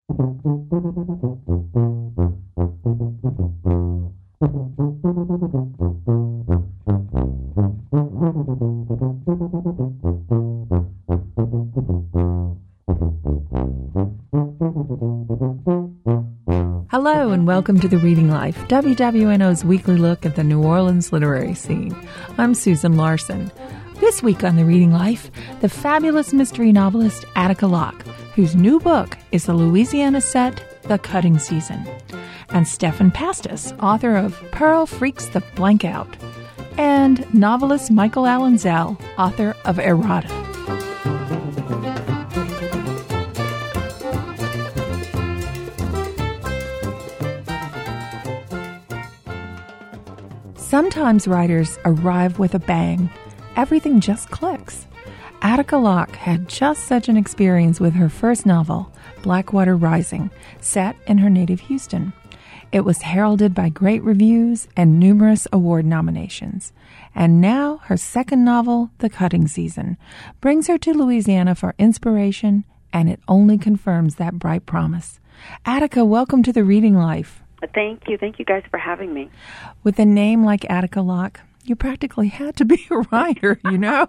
Hello and welcome to The Reading Life, WWNO's weekly look at the New Orleans literary scene. I'm Susan Larson. This week on The Reading Life, the fabulous mystery novelist Attica Locke, whose new book is the Louisiana set, The Cutting Season, and Stephan Pastis, author of Pearl Freaks the Blank Out, and novelist Michael Allen Zell, author of Errata. Sometimes writers arrive with a bang. Everything just clicks. Attica Locke had just such an experience with her first novel, Blackwater Rising, set in her native Houston. It was heralded by great reviews and numerous award nominations. And now her second novel, The Cutting Season, brings her to Louisiana for inspiration, and it only confirms that bright promise. Attica, welcome to The Reading Life. Thank you. Thank you guys for having me. With a name like Attica Locke, you practically had to be a writer, you know?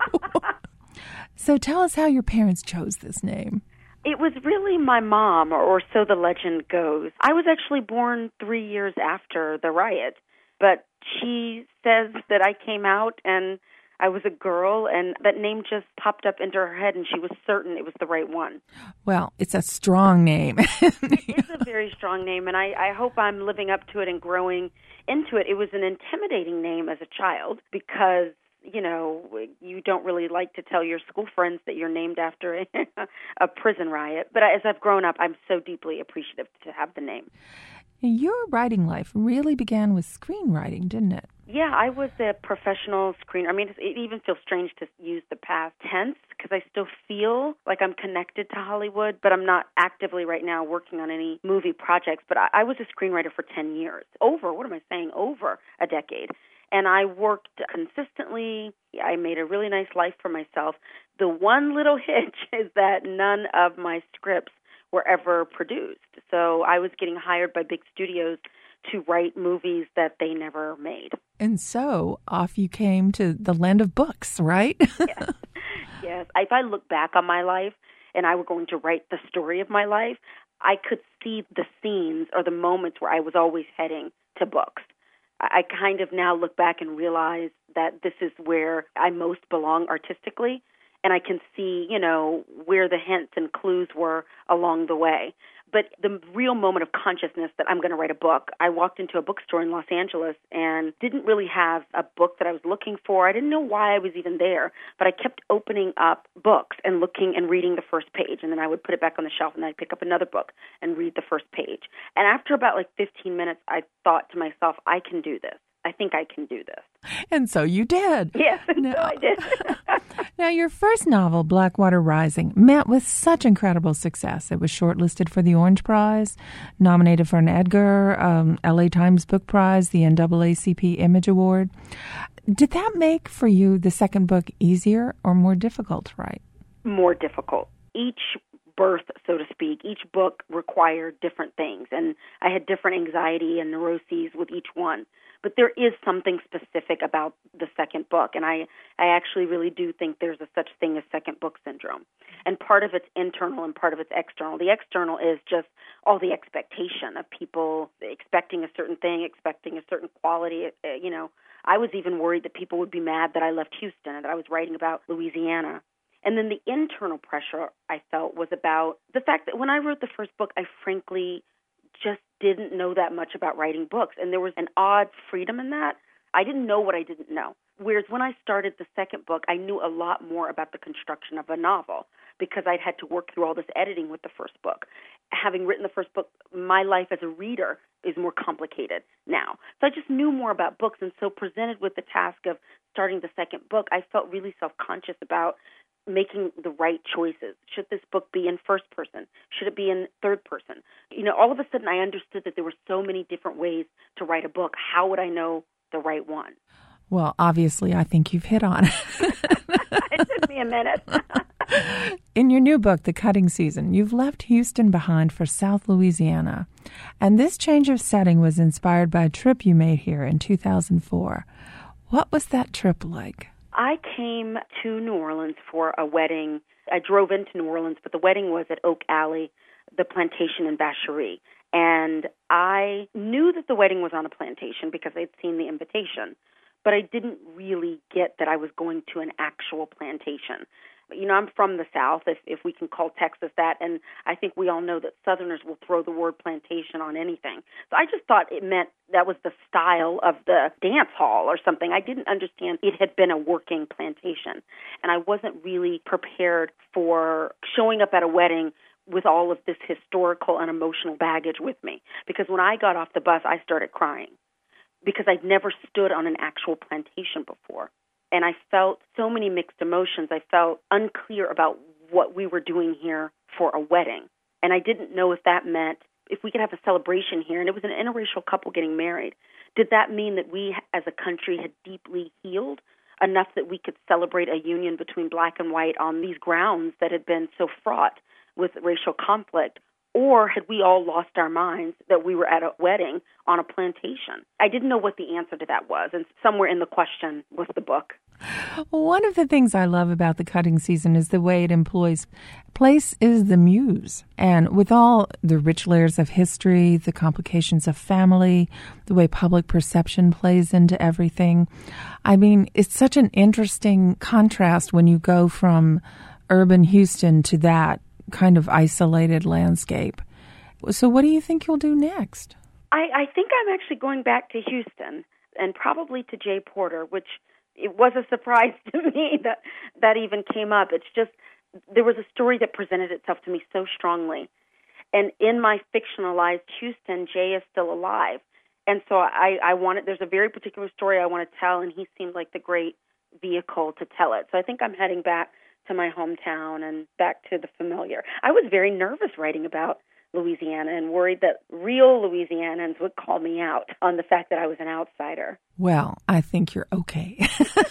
So tell us how your parents chose this name. It was really my mom, or so the legend goes. I was actually born 3 years after the riot, but she says that I came out and I was a girl, and that name just popped up into her head, and she was certain it was the right one. Well, it's a strong name. It's a very strong name, and I hope I'm living up to it and growing into it. It was an intimidating name as a child because, you know, you don't really like to tell your school friends that you're named after a prison riot. But as I've grown up, I'm so deeply appreciative to have the name. Your writing life really began with screenwriting, didn't it? Yeah, I was a professional screenwriter. I mean, it even feels strange to use the past tense because I still feel like I'm connected to Hollywood, but I'm not actively right now working on any movie projects. But I was a screenwriter for 10 years, over a decade. And I worked consistently. I made a really nice life for myself. The one little hitch is that none of my scripts were ever produced. So I was getting hired by big studios to write movies that they never made. And so off you came to the land of books, right? Yes. If I look back on my life and I were going to write the story of my life, I could see the scenes or the moments where I was always heading to books. I kind of now look back and realize that this is where I most belong artistically, and I can see, you know, where the hints and clues were along the way. But the real moment of consciousness that I'm going to write a book, I walked into a bookstore in Los Angeles and didn't really have a book that I was looking for. I didn't know why I was even there, but I kept opening up books and looking and reading the first page, and then I would put it back on the shelf, and then I'd pick up another book and read the first page. And after about 15 minutes, I thought to myself, I can do this. I think I can do this. And so you did. Yes, so I did. Now, your first novel, Blackwater Rising, met with such incredible success. It was shortlisted for the Orange Prize, nominated for an Edgar, LA Times Book Prize, the NAACP Image Award. Did that make for you the second book easier or more difficult to write? More difficult. Each birth, so to speak, each book required different things, and I had different anxiety and neuroses with each one. But there is something specific about the second book, and I actually really do think there's a such thing as second book syndrome. And part of it's internal and part of it's external. The external is just all the expectation of people expecting a certain thing, expecting a certain quality. You know, I was even worried that people would be mad that I left Houston and that I was writing about Louisiana. And then the internal pressure I felt was about the fact that when I wrote the first book, I frankly just didn't know that much about writing books. And there was an odd freedom in that. I didn't know what I didn't know. Whereas when I started the second book, I knew a lot more about the construction of a novel because I'd had to work through all this editing with the first book. Having written the first book, my life as a reader is more complicated now. So I just knew more about books. And so presented with the task of starting the second book, I felt really self-conscious about making the right choices. Should this book be in first person? Should it be in third person? You know, all of a sudden I understood that there were so many different ways to write a book. How would I know the right one? Well, obviously, I think you've hit on it. It took me a minute. In your new book, The Cutting Season, you've left Houston behind for South Louisiana. And this change of setting was inspired by a trip you made here in 2004. What was that trip like? I came to New Orleans for a wedding. I drove into New Orleans, but the wedding was at Oak Alley, the plantation in Vacherie. And I knew that the wedding was on a plantation because I'd seen the invitation, but I didn't really get that I was going to an actual plantation. You know, I'm from the South, if we can call Texas that, and I think we all know that Southerners will throw the word plantation on anything. So I just thought it meant that was the style of the dance hall or something. I didn't understand it had been a working plantation, and I wasn't really prepared for showing up at a wedding with all of this historical and emotional baggage with me. Because when I got off the bus, I started crying because I'd never stood on an actual plantation before. And I felt so many mixed emotions. I felt unclear about what we were doing here for a wedding. And I didn't know if that meant if we could have a celebration here, and it was an interracial couple getting married, did that mean that we as a country had deeply healed enough that we could celebrate a union between black and white on these grounds that had been so fraught with racial conflict? Or had we all lost our minds that we were at a wedding on a plantation? I didn't know what the answer to that was, and somewhere in the question was the book. One of the things I love about The Cutting Season is the way it employs place is the muse. And with all the rich layers of history, the complications of family, the way public perception plays into everything, I mean, it's such an interesting contrast when you go from urban Houston to that kind of isolated landscape. So what do you think you'll do next? I think I'm actually going back to Houston and probably to Jay Porter, which it was a surprise to me that even came up. It's just there was a story that presented itself to me so strongly. And in my fictionalized Houston, Jay is still alive. And so I wanted, there's a very particular story I want to tell, and he seemed like the great vehicle to tell it. So I think I'm heading back to my hometown and back to the familiar. I was very nervous writing about Louisiana and worried that real Louisianans would call me out on the fact that I was an outsider. Well, I think you're okay.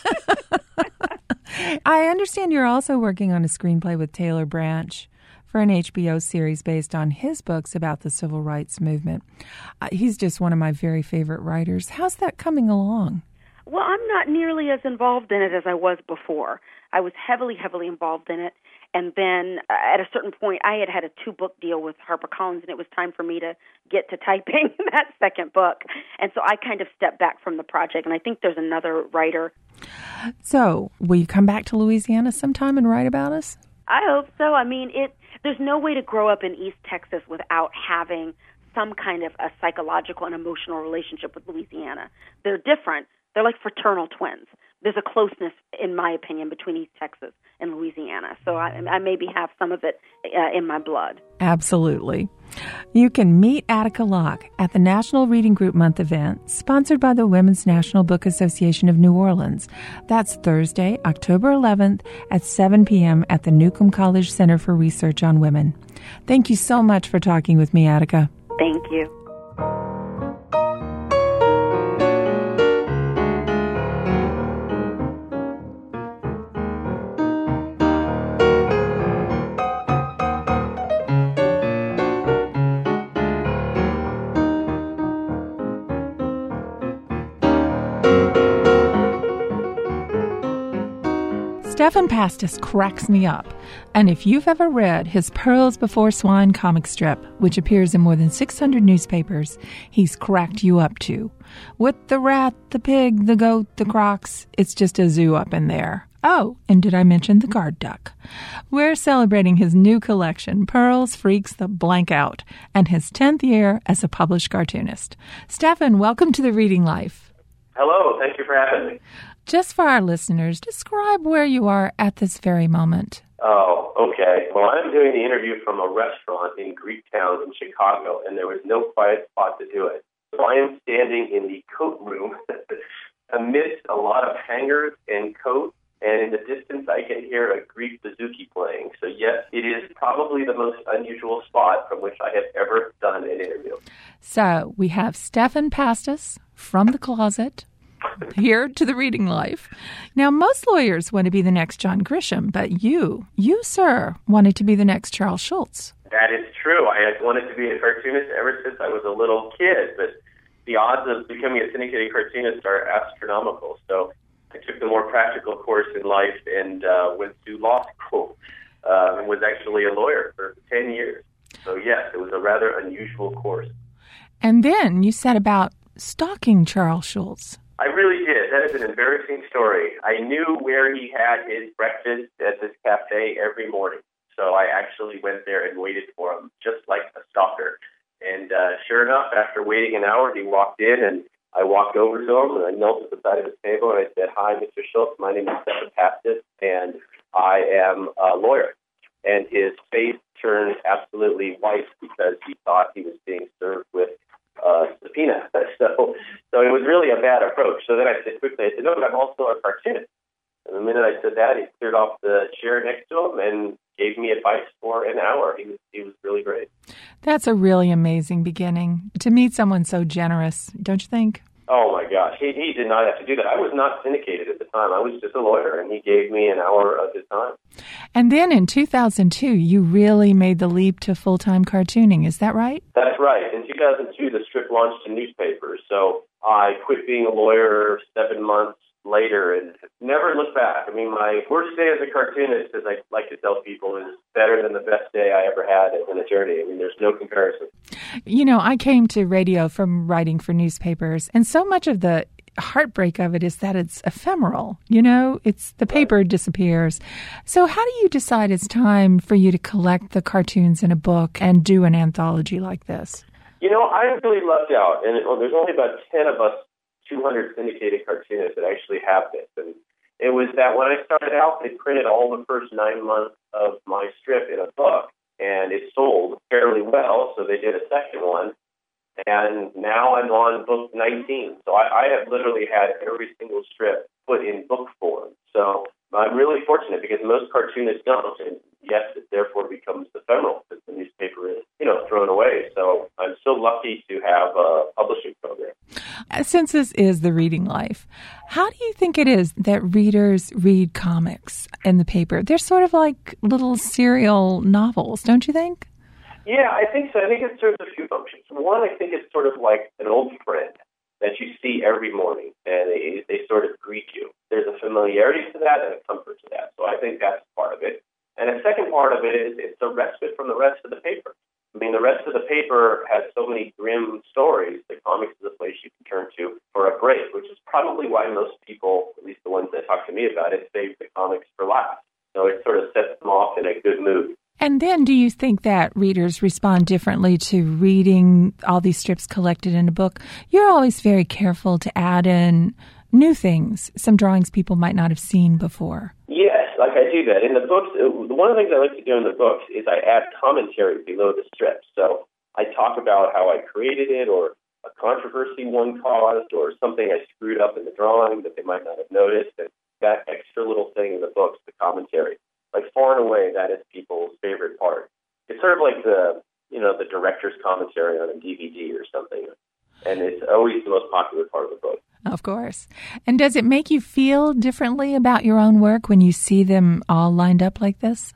I understand you're also working on a screenplay with Taylor Branch for an HBO series based on his books about the civil rights movement. He's just one of my very favorite writers. How's that coming along? Well, I'm not nearly as involved in it as I was before. I was heavily involved in it. And then at a certain point, I had a 2-book deal with HarperCollins, and it was time for me to get to typing that second book. And so I kind of stepped back from the project, and I think there's another writer. So will you come back to Louisiana sometime and write about us? I hope so. I mean, there's no way to grow up in East Texas without having some kind of a psychological and emotional relationship with Louisiana. They're different. They're like fraternal twins. There's a closeness, in my opinion, between East Texas and Louisiana. So I maybe have some of it in my blood. Absolutely. You can meet Attica Locke at the National Reading Group Month event, sponsored by the Women's National Book Association of New Orleans. That's Thursday, October 11th at 7 p.m. at the Newcomb College Center for Research on Women. Thank you so much for talking with me, Attica. Thank you. Stephan Pastis cracks me up, and if you've ever read his Pearls Before Swine comic strip, which appears in more than 600 newspapers, he's cracked you up too. With the rat, the pig, the goat, the crocs, it's just a zoo up in there. Oh, and did I mention the guard duck? We're celebrating his new collection, Pearls Freaks the Blank Out, and his 10th year as a published cartoonist. Stephan, welcome to The Reading Life. Hello, thank you for having me. Just for our listeners, describe where you are at this very moment. Oh, okay. Well, I'm doing the interview from a restaurant in Greektown in Chicago, and there was no quiet spot to do it. So I am standing in the coat room amidst a lot of hangers and coats, and in the distance I can hear a Greek bouzouki playing. So yes, it is probably the most unusual spot from which I have ever done an interview. So we have Stephan Pastis from the closet, Here to the reading life. Now, most lawyers want to be the next John Grisham, but you, sir, wanted to be the next Charles Schulz. That is true. I had wanted to be a cartoonist ever since I was a little kid, but the odds of becoming a syndicated cartoonist are astronomical. So I took the more practical course in life and went to law school and was actually a lawyer for 10 years. So yes, it was a rather unusual course. And then you set about stalking Charles Schulz. I really did. That is an embarrassing story. I knew where he had his breakfast at this cafe every morning. So I actually went there and waited for him, just like a stalker. And sure enough, after waiting an hour, he walked in, and I walked over to him, and I knelt at the side of his table, and I said, "Hi, Mr. Schulz. My name is Stephen Pastis, and I am a lawyer." And his face turned absolutely white because he thought he was being served with subpoena. So it was really a bad approach. So then I said quickly, "No, but I'm also a cartoonist." And the minute I said that, he cleared off the chair next to him and gave me advice for an hour. He was really great. That's a really amazing beginning, to meet someone so generous, don't you think? Oh, my gosh. He did not have to do that. I was not syndicated at the time. I was just a lawyer, and he gave me an hour of his time. And then in 2002, you really made the leap to full-time cartooning. Is that right? That's right. In 2002, the strip launched in newspapers. So I quit being a lawyer 7 months later and never looked back. I mean, my worst day as a cartoonist, as I like to tell people, is better than the best day I ever had as an attorney. I mean, there's no comparison. You know, I came to radio from writing for newspapers, and so much of the heartbreak of it is that it's ephemeral. You know, it's the paper disappears. So how do you decide it's time for you to collect the cartoons in a book and do an anthology like this? You know, I really lucked out, and there's only about 10 of us 200 syndicated cartoonists that actually have this. And it was that when I started out, they printed all the first 9 months of my strip in a book, and it sold fairly well, so they did a second one. And now I'm on book 19. So I have literally had every single strip put in book form. So I'm really fortunate because most cartoonists don't. And yes, it therefore becomes ephemeral because the newspaper is, thrown away. So I'm so lucky to have a publishing program. Since this is the reading life, how do you think it is that readers read comics in the paper? They're sort of like little serial novels, don't you think? Yeah, I think so. I think it serves a few functions. One, I think it's sort of like an old friend that you see every morning, and they sort of greet you. There's a familiarity to that and a comfort to that. So I think that's part of it. And the second part of it is it's a respite from the rest of the paper. I mean, the rest of the paper has so many grim stories that comics is a place you can turn to for a break, which is probably why most people, at least the ones that talk to me about it, save the comics for last. So it sort of sets them off in a good mood. And then do you think that readers respond differently to reading all these strips collected in a book? You're always very careful to add in new things, some drawings people might not have seen before. Yes, like I do that. In the books, one of the things I like to do in the books is I add commentary below the strips. So I talk about how I created it or a controversy one caused or something I screwed up in the drawing that they might not have noticed. And that extra little thing in the books, the commentary. Like far and away, that is people's favorite part. It's sort of like the director's commentary on a DVD or something. And it's always the most popular part of the book. Of course. And does it make you feel differently about your own work when you see them all lined up like this?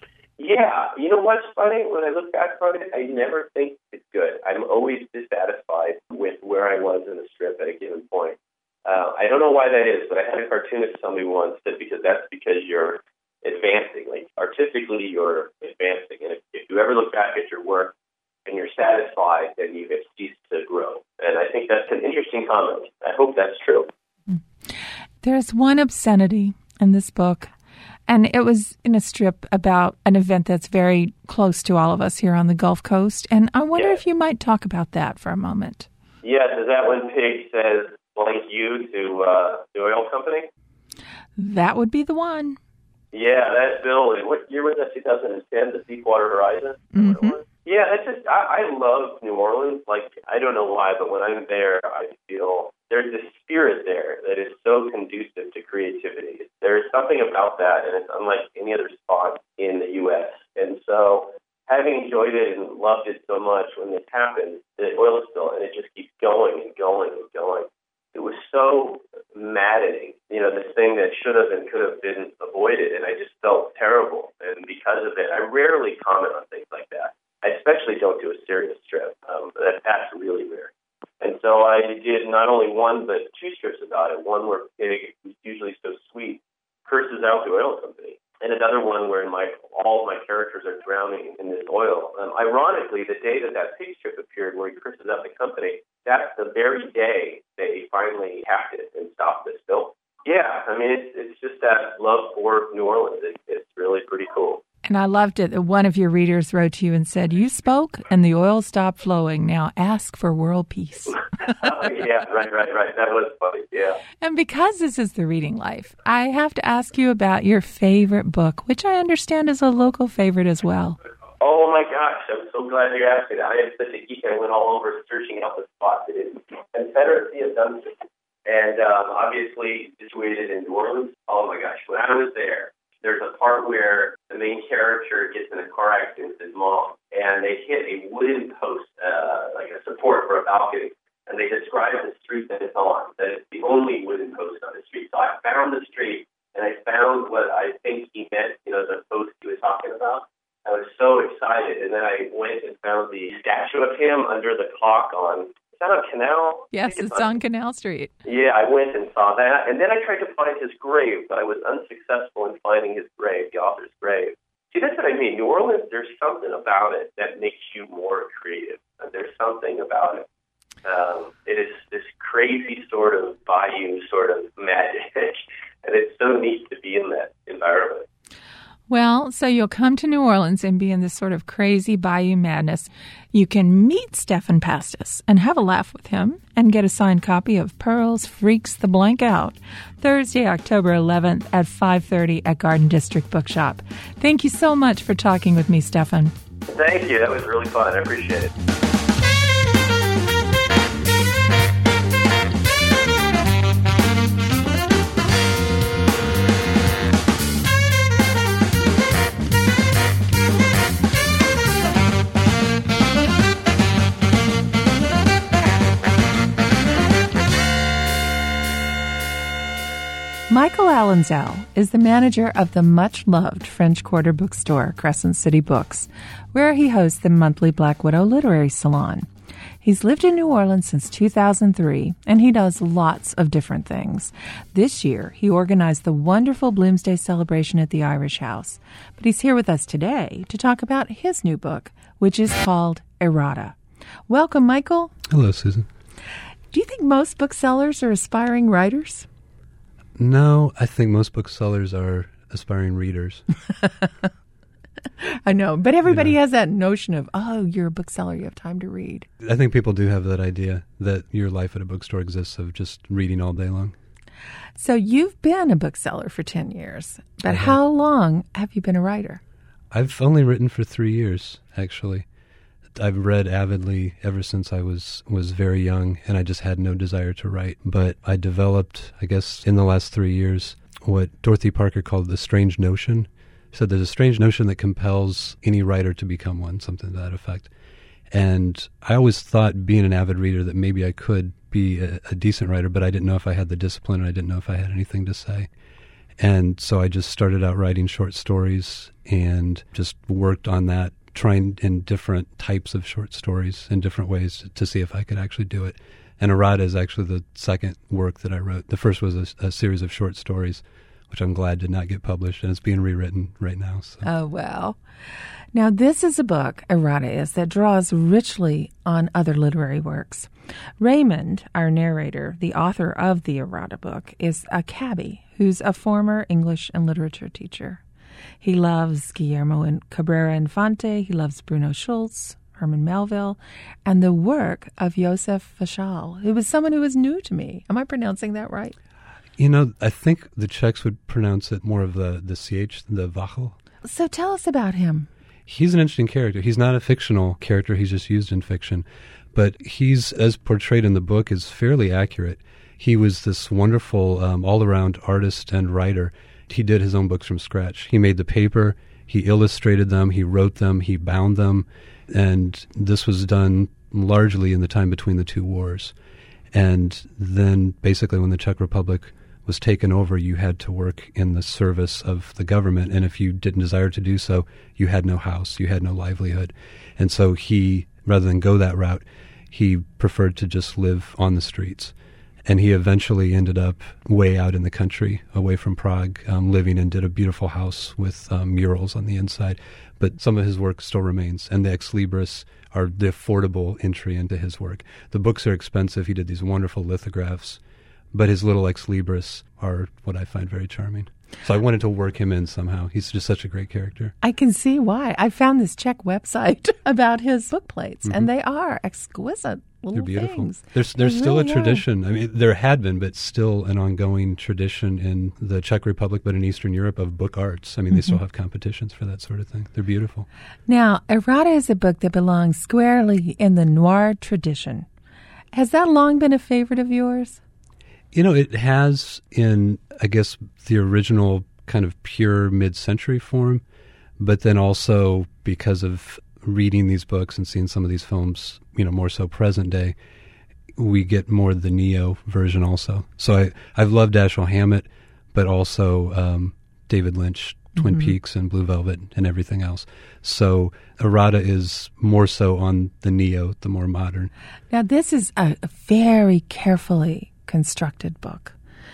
Yeah. You know what's funny? When I look back on it, I never think it's good. I'm always dissatisfied with where I was in the strip at a given point. I don't know why that is, but I had a cartoonist tell me once that that's because you're advancing. Like artistically, you're advancing. And if you ever look back at your work and you're satisfied, then you have ceased to grow. And I think that's an interesting comment. I hope that's true. There's one obscenity in this book, and it was in a strip about an event that's very close to all of us here on the Gulf Coast. And I wonder if you might talk about that for a moment. Yes, is that when Pig says, blank you to the oil company? That would be the one. Yeah, that bill. What year was that? 2010, the Deepwater Horizon? Mm-hmm. Yeah, that's just, I love New Orleans. Like, I don't know why, but when I'm there, I feel there's this spirit there that is so conducive to creativity. There's something about that, and it's unlike any other spot in the U.S. And so having enjoyed it and loved it so much when this happened, the oil spill, and it just keeps going and going and going. it was so maddening. This thing that should have and could have been avoided, and I just felt terrible. And because of it, I rarely comment on things like that. I especially don't do a serious strip. That's really rare. And so I did not only one, but 2 strips about it. One where Pig, who's usually so sweet, curses out the oil company. And another one where all of my characters are drowning in this oil. Ironically, the day that Pig strip appeared, where he curses out the company, that's the very day that he finally hacked it and stopped the spill. Yeah, it's just that love for New Orleans. It's really pretty cool. And I loved it that one of your readers wrote to you and said, "You spoke and the oil stopped flowing. Now ask for world peace." Yeah, right. That was funny, yeah. And because this is The Reading Life, I have to ask you about your favorite book, which I understand is a local favorite as well. Oh, my gosh. I'm so glad you asked me that. I am such a geek. I went all over searching out the spot. It is Confederacy of Dunston. And obviously situated in New Orleans. Oh, my gosh. When I was there, there's a part where the main character gets in a car accident with his mom, and they hit a wooden post, like a support for a balcony, and they describe the street that it's on, that it's the only wooden post on the street. So I found the street, and I found what I think he meant, the post he was talking about. I was so excited, and then I went and found the statue of him under the clock on, is that on Canal? Yes, it's on Canal Street. Yeah, I went and saw that, and then I tried to find his grave, but I was unsuccessful in finding his grave, the author's grave. See, that's what I mean. New Orleans, there's something about it that makes you more creative. There's something about it. It is this crazy sort of bayou sort of magic, and it's so neat to be in that environment. Well, so you'll come to New Orleans and be in this sort of crazy bayou madness. You can meet Stephan Pastis and have a laugh with him and get a signed copy of Pearls Freaks the Blank Out, Thursday, October 11th at 5:30 at Garden District Bookshop. Thank you so much for talking with me, Stephan. Thank you. That was really fun. I appreciate it. Michael Allenzel is the manager of the much-loved French Quarter bookstore, Crescent City Books, where he hosts the monthly Black Widow Literary Salon. He's lived in New Orleans since 2003, and he does lots of different things. This year, he organized the wonderful Bloomsday celebration at the Irish House. But he's here with us today to talk about his new book, which is called Errata. Welcome, Michael. Hello, Susan. Do you think most booksellers are aspiring writers? No, I think most booksellers are aspiring readers. I know, but everybody has that notion of, oh, you're a bookseller, you have time to read. I think people do have that idea that your life at a bookstore exists of just reading all day long. So you've been a bookseller for 10 years, but how long have you been a writer? I've only written for 3 years, actually. I've read avidly ever since I was very young, and I just had no desire to write. But I developed, I guess, in the last 3 years, what Dorothy Parker called the strange notion. She said there's a strange notion that compels any writer to become one, something to that effect. And I always thought, being an avid reader, that maybe I could be a decent writer, but I didn't know if I had the discipline, and I didn't know if I had anything to say. And so I just started out writing short stories and just worked on that, trying in different types of short stories in different ways to see if I could actually do it. And Errata is actually the second work that I wrote. The first was a series of short stories, which I'm glad did not get published, and it's being rewritten right now. So. Oh, well. Now, this is a book, Errata is, that draws richly on other literary works. Raymond, our narrator, the author of the Errata book, is a cabbie who's a former English and literature teacher. He loves Guillermo Cabrera Infante, he loves Bruno Schulz, Herman Melville, and the work of Joseph Faschal, who was someone who was new to me. Am I pronouncing that right? You know, I think the Czechs would pronounce it more of the CH, the Vachel. So tell us about him. He's an interesting character. He's not a fictional character. He's just used in fiction. But he's, as portrayed in the book, is fairly accurate. He was this wonderful all-around artist and writer. He did his own books from scratch. He made the paper, he illustrated them, he wrote them, he bound them, and this was done largely in the time between the two wars. And then basically when the Czech Republic was taken over, you had to work in the service of the government. And if you didn't desire to do so, you had no house, you had no livelihood. And so he, rather than go that route, he preferred to just live on the streets. And he eventually ended up way out in the country, away from Prague, living and did a beautiful house with murals on the inside. But some of his work still remains, and the Ex Libris are the affordable entry into his work. The books are expensive. He did these wonderful lithographs, but his little Ex Libris are what I find very charming. So I wanted to work him in somehow. He's just such a great character. I can see why. I found this Czech website about his book plates, and they are exquisite little They're beautiful. things. There's still a tradition. I mean, there had been, but still an ongoing tradition in the Czech Republic, but in Eastern Europe, of book arts. I mean, they still have competitions for that sort of thing. They're beautiful. Now, Errata is a book that belongs squarely in the noir tradition. Has that long been a favorite of yours? You know, it has in, I guess, the original kind of pure mid-century form, but then also because of reading these books and seeing some of these films, you know, more so present day, we get more the neo version also. So I've loved Dashiell Hammett, but also David Lynch, Twin Peaks and Blue Velvet and everything else. So Errata is more so on the neo, the more modern. Now, this is a very carefully constructed book,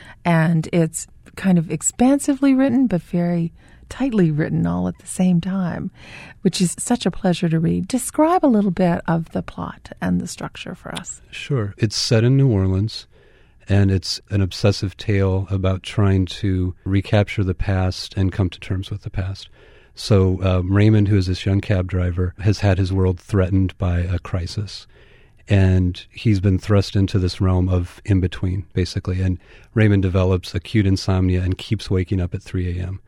and it's kind of expansively written, but very tightly written all at the same time, which is such a pleasure to read. Describe a little bit of the plot and the structure for us. Sure. It's set in New Orleans, and it's an obsessive tale about trying to recapture the past and come to terms with the past. So Raymond, who is this young cab driver, has had his world threatened by a crisis. And he's been thrust into this realm of in-between, basically. And Raymond develops acute insomnia and keeps waking up at 3 a.m.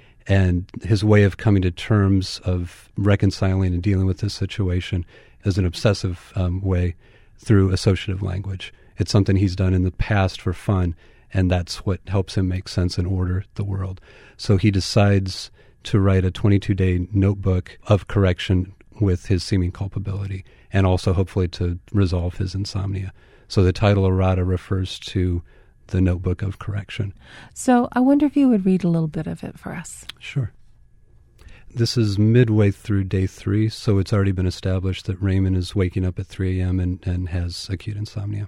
And his way of coming to terms of reconciling and dealing with this situation is an obsessive way through associative language. It's something he's done in the past for fun, and that's what helps him make sense and order the world. So he decides to write a 22-day notebook of correction with his seeming culpability, and also hopefully to resolve his insomnia. So the title Errata refers to the notebook of correction. So I wonder if you would read a little bit of it for us. Sure. This is midway through day 3, so it's already been established that Raymond is waking up at 3 a.m. and has acute insomnia.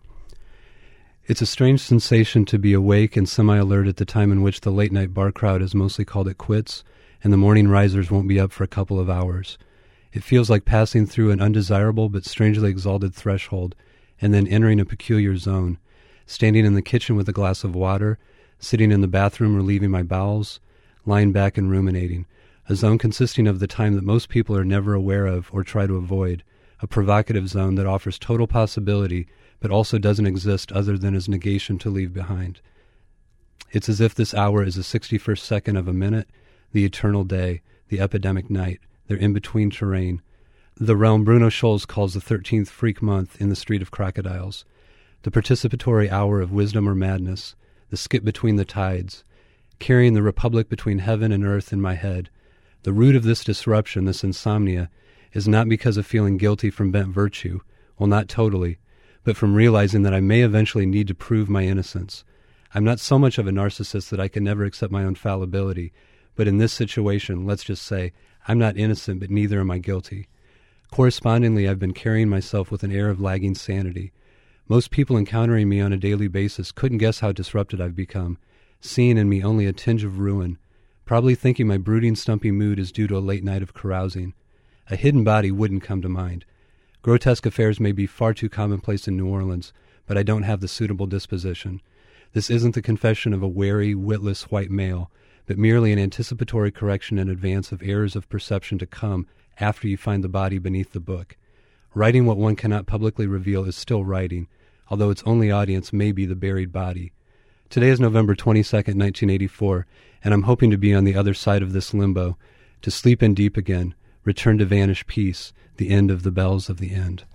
It's a strange sensation to be awake and semi-alert at the time in which the late-night bar crowd has mostly called it quits, and the morning risers won't be up for a couple of hours. It feels like passing through an undesirable but strangely exalted threshold, and then entering a peculiar zone, standing in the kitchen with a glass of water, sitting in the bathroom relieving my bowels, lying back and ruminating, a zone consisting of the time that most people are never aware of or try to avoid, a provocative zone that offers total possibility but also doesn't exist other than as negation to leave behind. It's as if this hour is the 61st second of a minute, the eternal day, the epidemic night, their in-between terrain, the realm Bruno Scholz calls the 13th freak month in the Street of Crocodiles, the participatory hour of wisdom or madness, the skip between the tides, carrying the republic between heaven and earth in my head. The root of this disruption, this insomnia, is not because of feeling guilty from bent virtue, well, not totally, but from realizing that I may eventually need to prove my innocence. I'm not so much of a narcissist that I can never accept my own fallibility, but in this situation, let's just say, I'm not innocent, but neither am I guilty. Correspondingly, I've been carrying myself with an air of lagging sanity. Most people encountering me on a daily basis couldn't guess how disrupted I've become, seeing in me only a tinge of ruin, probably thinking my brooding, stumpy mood is due to a late night of carousing. A hidden body wouldn't come to mind. Grotesque affairs may be far too commonplace in New Orleans, but I don't have the suitable disposition. This isn't the confession of a wary, witless white male, but merely an anticipatory correction in advance of errors of perception to come after you find the body beneath the book. Writing what one cannot publicly reveal is still writing, although its only audience may be the buried body. Today is November 22nd, 1984, and I'm hoping to be on the other side of this limbo, to sleep in deep again, return to vanished peace, the end of the bells of the end.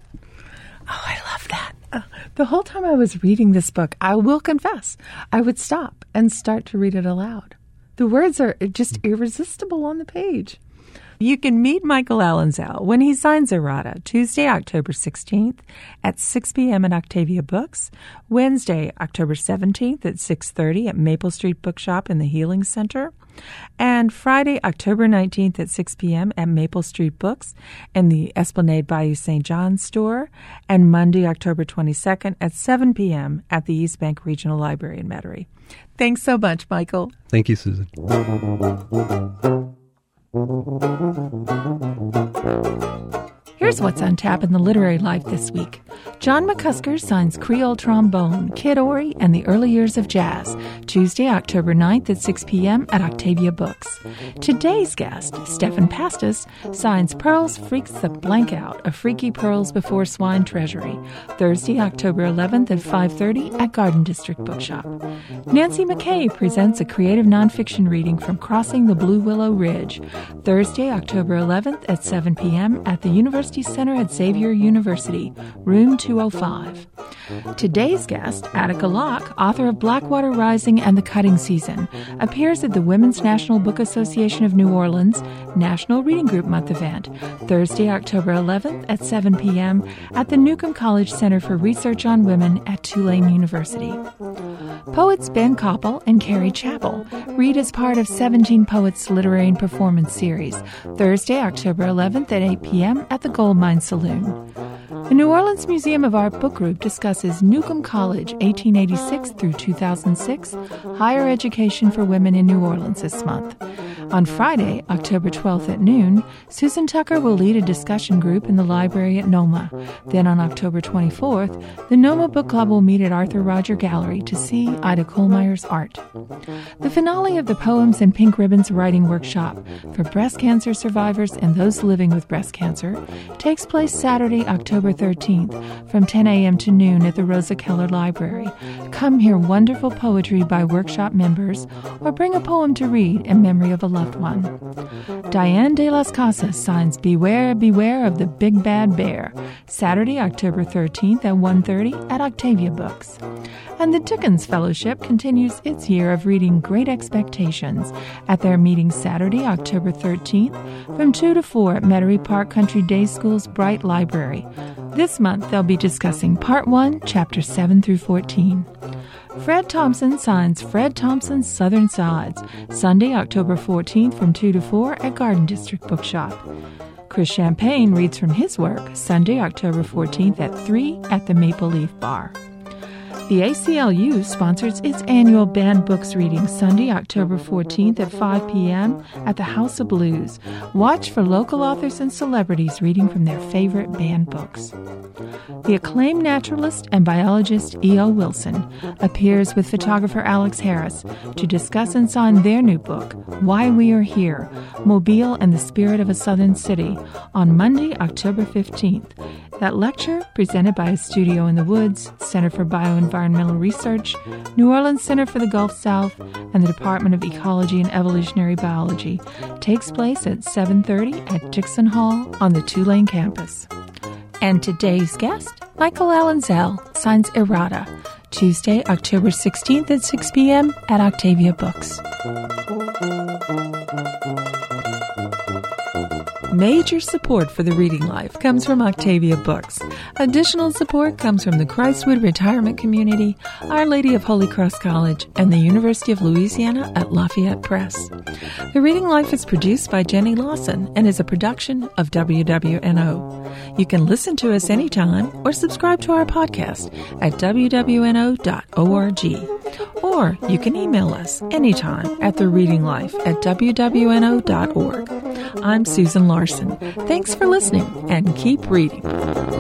Oh, I love that. The whole time I was reading this book, I will confess, I would stop and start to read it aloud. The words are just irresistible on the page. You can meet Michael Allenzel when he signs Errata, Tuesday, October 16th at 6 p.m. at Octavia Books, Wednesday, October 17th at 6:30 at Maple Street Bookshop in the Healing Center, and Friday, October 19th at 6 p.m. at Maple Street Books in the Esplanade Bayou St. John's store, and Monday, October 22nd at 7 p.m. at the East Bank Regional Library in Metairie. Thanks so much, Michael. Thank you, Susan. Here's what's on tap in the literary life this week. John McCusker signs Creole Trombone, Kid Ory, and the Early Years of Jazz, Tuesday, October 9th at 6 p.m. at Octavia Books. Today's guest, Stephan Pastis, signs Pearls Freaks the Blank Out, a Freaky Pearls Before Swine Treasury, Thursday, October 11th at 5:30 at Garden District Bookshop. Nancy McKay presents a creative nonfiction reading from Crossing the Blue Willow Ridge, Thursday, October 11th at 7 p.m. at the University Center at Xavier University, room 205. Today's guest, Attica Locke, author of Blackwater Rising and The Cutting Season, appears at the Women's National Book Association of New Orleans National Reading Group Month event, Thursday, October 11th at 7 p.m. at the Newcomb College Center for Research on Women at Tulane University. Poets Ben Koppel and Carrie Chappell read as part of 17 Poets Literary and Performance Series, Thursday, October 11th at 8 p.m. at the Gold Mine Saloon. The New Orleans Museum of Art book group discusses Newcomb College, 1886 through 2006, higher education for women in New Orleans this month. On Friday, October 12th at noon, Susan Tucker will lead a discussion group in the library at NOMA. Then on October 24th, the NOMA Book Club will meet at Arthur Roger Gallery to see Ida Kohlmeyer's art. The finale of the Poems and Pink Ribbons writing workshop for breast cancer survivors and those living with breast cancer takes place Saturday, October 13th from 10 a.m. to noon at the Rosa Keller Library. Come hear wonderful poetry by workshop members or bring a poem to read in memory of a loved one. Diane de las Casas signs Beware, Beware of the Big Bad Bear, Saturday, October 13th at 1:30 at Octavia Books. And the Dickens Fellowship continues its year of reading Great Expectations at their meeting Saturday, October 13th from 2 to 4 at Metairie Park Country Day School's Bright Library. This month they'll be discussing Part 1, Chapters 7 through 14. Fred Thompson signs Fred Thompson's Southern Sides, Sunday, October 14th from 2 to 4 at Garden District Bookshop. Chris Champagne reads from his work, Sunday, October 14th at 3 at the Maple Leaf Bar. The ACLU sponsors its annual Banned Books reading Sunday, October 14th at 5 p.m. at the House of Blues. Watch for local authors and celebrities reading from their favorite banned books. The acclaimed naturalist and biologist E.O. Wilson appears with photographer Alex Harris to discuss and sign their new book, Why We Are Here, Mobile and the Spirit of a Southern City, on Monday, October 15th. That lecture, presented by Studio in the Woods, Center for Bioenvironmental Research, New Orleans Center for the Gulf South, and the Department of Ecology and Evolutionary Biology, takes place at 7:30 at Dixon Hall on the Tulane campus. And today's guest, Michael Allenzel, signs Errata, Tuesday, October 16th at 6 p.m. at Octavia Books. Major support for the reading life comes from Octavia Books. Additional support comes from the Christwood Retirement Community, Our Lady of Holy Cross College, and the University of Louisiana at Lafayette Press. The Reading Life is produced by Jenny Lawson and is a production of WWNO. You can listen to us anytime or subscribe to our podcast at wwno.org. Or you can email us anytime at thereadinglife@wwno.org. I'm Susan Larson. Thanks for listening and keep reading.